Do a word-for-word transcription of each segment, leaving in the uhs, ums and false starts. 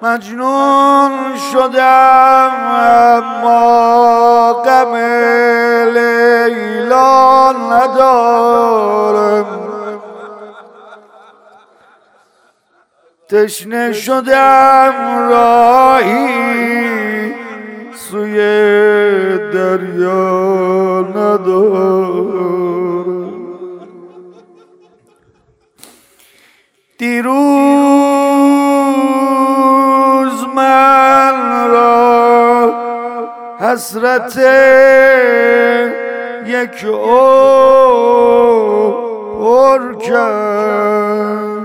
مجنون شدم اما غم لیلا ندارم، تشنه شدم راهی سوی دریا ندارم. دیروز من را حسرت یک عمر پر کرد،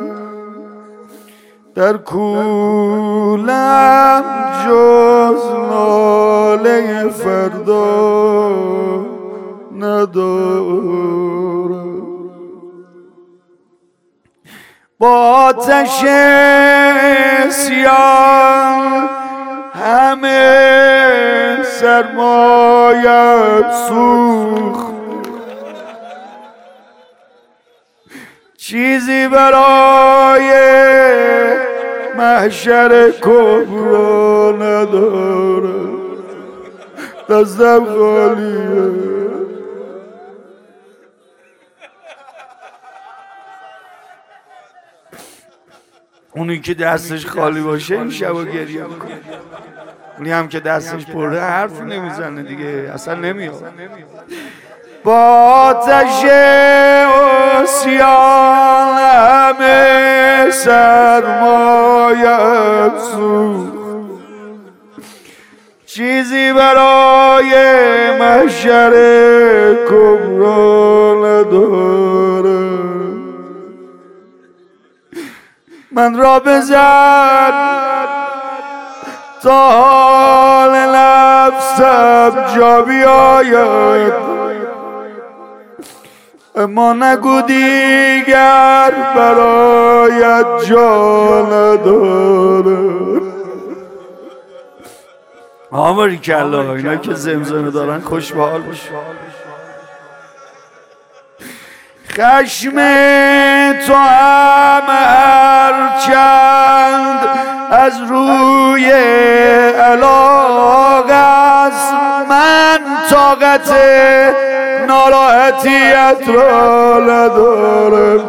در کولم جز ناله فردا ندارم. با آتش سیاه همه سرمایه‌ام سوخت، چیزی برای محشر کبرا ندارم، دستم خالیه. اونی که دستش خالی باشه این شبا گریه میکنه، اونی هم که دستش پره حرفی نمیزنه دیگه، اصلا نمیاد. با آتش عصیان همه سرمایه‌ام سوخت، چیزی برای محشر کبرا ندارم. من را بزن تا حال نفسم جا بیاید، اما نگو دیگر برایت جا ندارم. آماری کلا اینا که زمزمه دارن خوش به حال باشه. خشم تو هم هرچند از روی علاق است، من طاقت ناراحتیت را ندارم.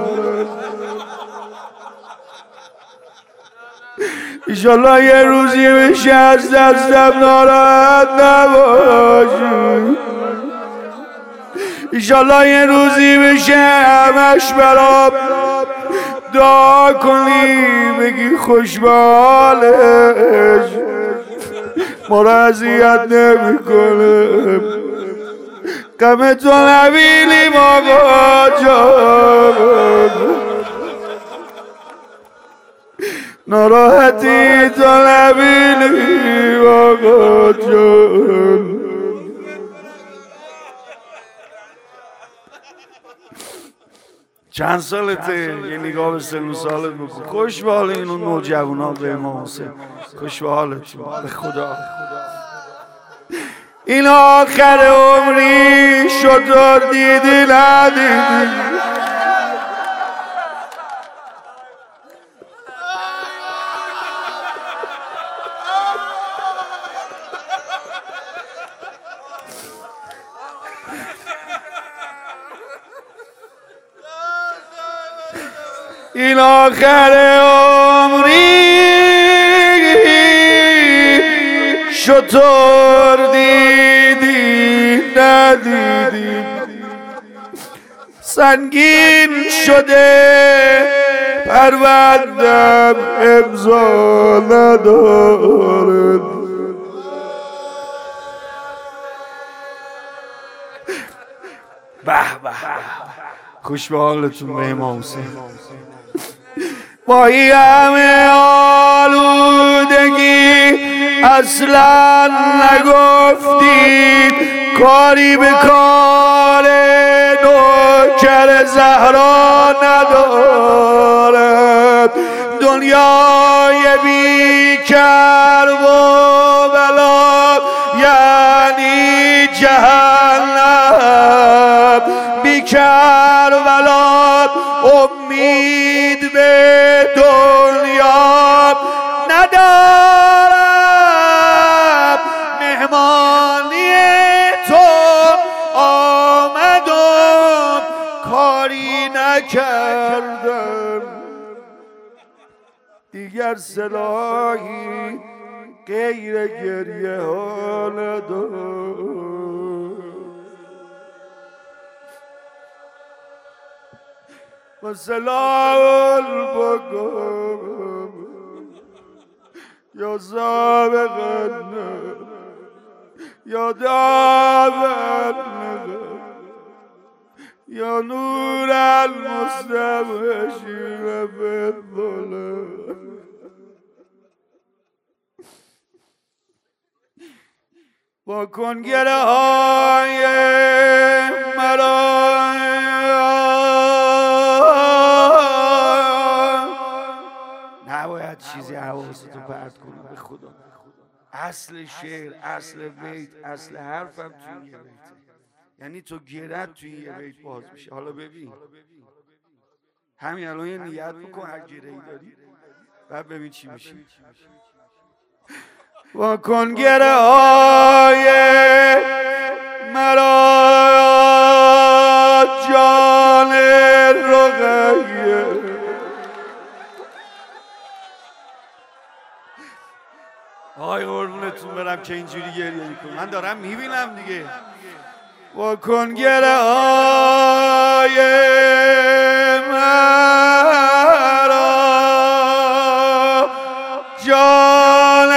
ایشالله یه روزی بشه از دستم ناراحت نباشی، ایشالله یه روزی بشه همش برام دعا کنی بگی خوش به حالش، ما را اذیت نمی‌کنه. غم تو نبینیم آقا جان، ناراحتی تو نبینیم آقا جان. چند سالته؟ یه نگاه به سن و سالت بکن. خوش به حال این نوجوانا به امام حسین، خوش به حالتون به خدا. این آخر عمری شطور دیدی ندیدی، این آخر عمری شطور دیدی ندیدی، سنگین شده پروندم امضا ندارد. به به خوش به حالتون به امام حسین. با این همه آلودگی اصلا نگفتید کاری به کار نوکر زهرا ندارد. دنیای بیکر و بلا یعنی جهنم، بیکر بلا امید به دنیا ندارد. کردم دیگر سلاحی غیر گریه ها ندارم و سلال بگم یا سابقا یا دابر یا نور المستبشر بالظلام با کنگره های مرا نباید چیزی حواستو پرت کنی به خدا. اصل شعر، اصل بیت، اصل حرفم توی یه بیته، یعنی تو گرد توی یه بیت باز میشه. حالا ببین همین الان یه نیت بکن هر گره ای داری بعد ببین چی میشه. و کنگره های مرا جان رقیه آی قربونتون برم که اینجوری گریه میکنم، من دارم میبینم دیگه. و کنگره های مرا جان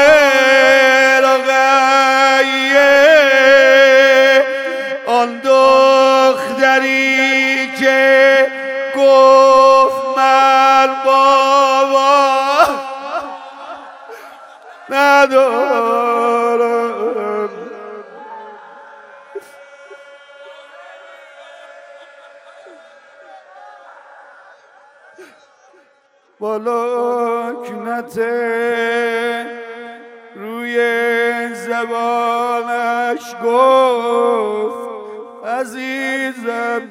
رقیه آن دختری که گفت من بابا ندارم با لکنت روی زبانش گفت عزیزم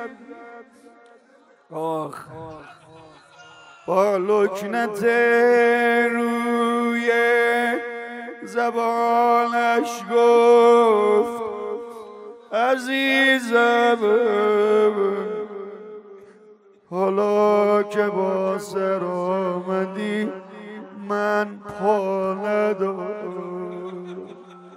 آخ با لکنت روی زبانش گفت عزیزم حالا که با سر آمدی من پا ندارم.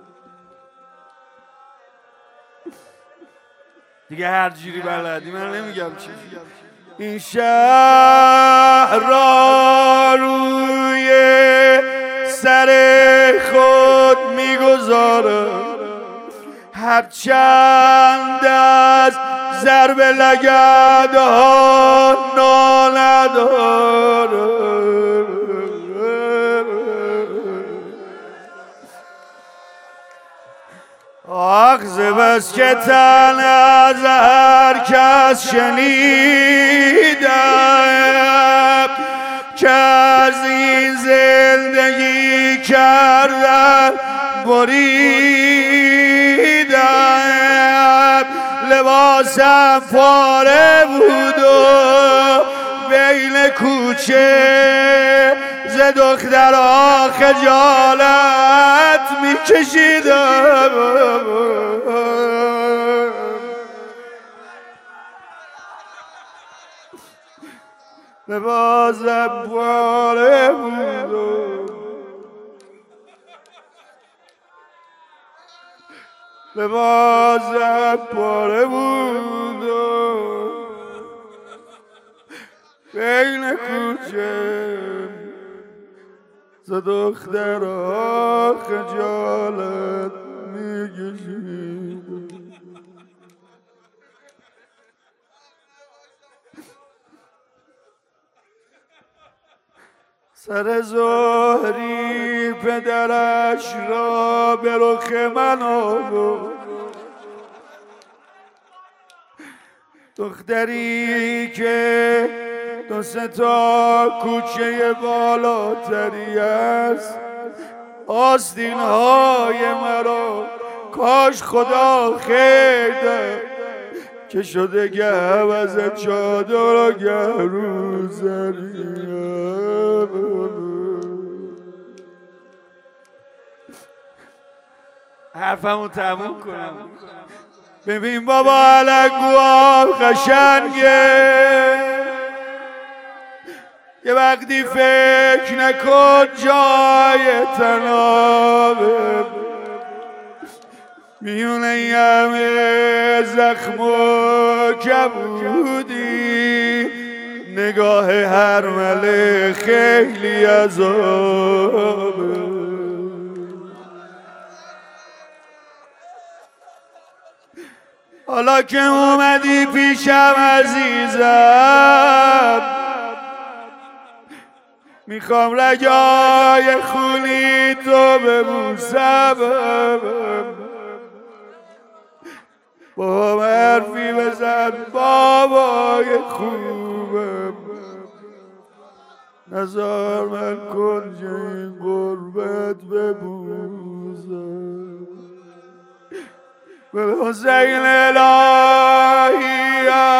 دیگه هر جوری بلدی من نمیگم چی. این شهر را روی سر خود میگذارم هرچند از ضرب لگدها ناله دارم. آخ ز بس که تن از هر کس شنیدم که از این زندگی کردن بریدم لباسم پاره بود و بین کوچه ز دخترها خجالت میکشیدم. لباسم پاره بود و لباسم پاره بود و بین کوچه ز دخترها خجالت میکشیدم. سر زهری پدرش را به رخ من آورد دختری که دو سه تا کوچه بالاتری است آستین های مرا کاش خدا خیر ده که شده گه عوض چادر و گه روزری. حرفمو تموم کنم. ببین بابا علنگوام قشنگه یه وقتی فکر نکن جای تنابه میونه همه زخم و کبودی نگاه هر مله خیلی عذابه حالا که اومدی پیشم عزیزم میخوام رگای خونی تو ببوسم با حرفی بزن بابای خوبم نزار من کنج این غربت ببوسم بالحسین الهی